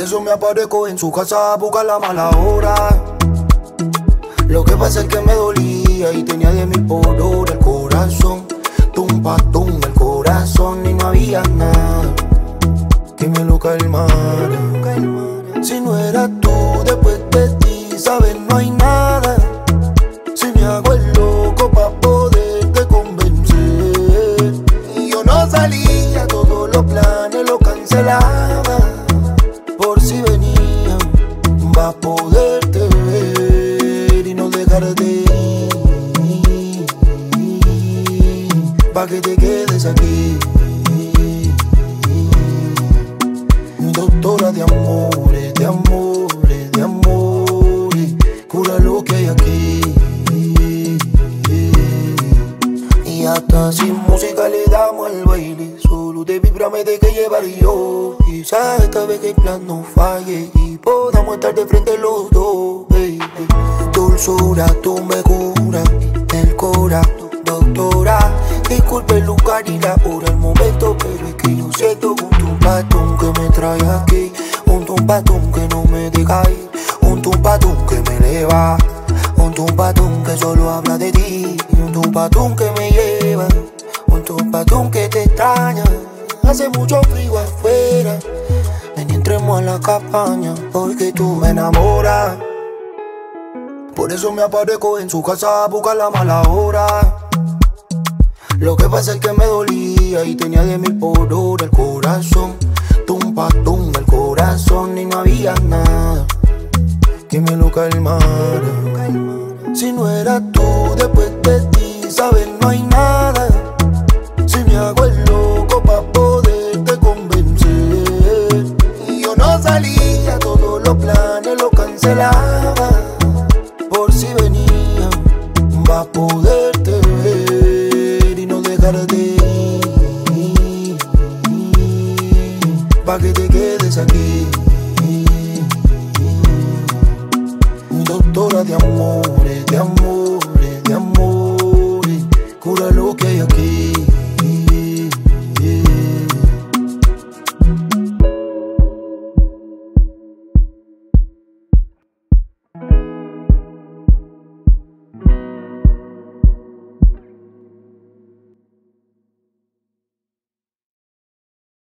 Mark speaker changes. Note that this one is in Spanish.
Speaker 1: eso me aparezco en su casa a buscar la mala hora. Lo que pasa es que me dolía y tenía 10.000 por hora el corazón. Tumpa, tumba el corazón y no había nada que me lo calmara. Si no eras tú, después de ti, sabes, no hay nada. Si me hago el loco pa' poderte convencer. Y yo no salía, todos los planes los cancelaba. Por si venían, va a poderte ver y no dejar de ir. Pa' que te quedes aquí. Doctora de amores, de amores, de amores, cura lo que hay aquí. Y hasta sin música le damos al baile. Solo te vibra, me que llevar yo. Quizás esta vez que el plan no falle y podamos estar de frente los dos, baby. Dulzura, tú me curas el cora, doctora. Disculpe el lugar y la hora, el momento, pero es que yo siento un tumpatón que me trae aquí. Un tumpatón que no me deja ir. Un tumpatón que me eleva. Un tumpatón que solo habla de ti. Un tumpatón que me lleva. Un tumpatón que te extraña. Hace mucho frío afuera. Ven y entremos a la cabaña, porque tú me enamoras. Por eso me aparezco en su casa a buscar la mala hora. Lo que pasa es que me dolía y tenía 10.000 por hora el corazón. Tumpa, tumba el corazón y no había nada que me lo calmara. Si no eras tú, después de ti, sabes, no hay nada. Si me hago el loco pa' poderte convencer. Y yo no salía, todos los planes los cancelaba.